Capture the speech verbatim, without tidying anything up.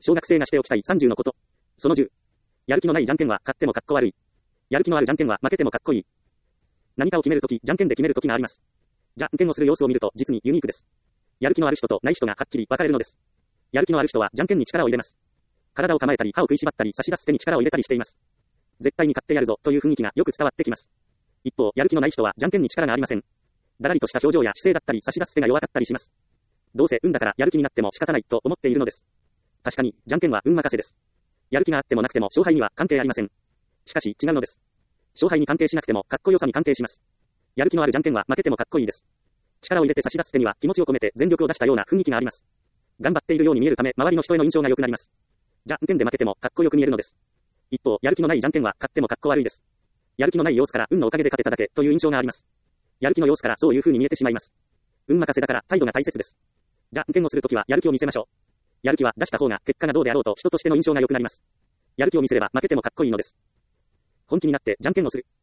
小学生がしておきたいさんじゅうのこと。そのじゅう。やる気のないじゃんけんは勝ってもかっこ悪い。やる気のあるじゃんけんは負けてもかっこいい。何かを決めるとき、じゃんけんで決めるときがあります。じゃんけんをする様子を見ると実にユニークです。やる気のある人とない人がはっきり分かれるのです。やる気のある人はじゃんけんに力を入れます。体を構えたり歯を食いしばったり差し出す手に力を入れたりしています。絶対に勝ってやるぞという雰囲気がよく伝わってきます。一方、やる気のない人はじゃんけんに力がありません。だらりとした表情や姿勢だったり差し出す手が弱かったりします。どうせ運だからやる気になっても仕方ないと思っているのです。確かに、じゃんけんは運任せです。やる気があってもなくても勝敗には関係ありません。しかし違うのです。勝敗に関係しなくてもかっこよさに関係します。やる気のあるじゃんけんは負けてもかっこいいです。力を入れて差し出す手には気持ちを込めて全力を出したような雰囲気があります。頑張っているように見えるため周りの人への印象が良くなります。じゃんけんで負けてもかっこよく見えるのです。一方、やる気のないじゃんけんは勝ってもかっこ悪いです。やる気のない様子から運のおかげで勝てただけという印象があります。やる気の様子からそういう風に見えてしまいます。運任せだから態度が大切です。じゃんけんをするときはやる気を見せましょう。やる気は出した方が結果がどうであろうと人としての印象が良くなります。やる気を見せれば負けてもかっこいいのです。本気になってじゃんけんをする。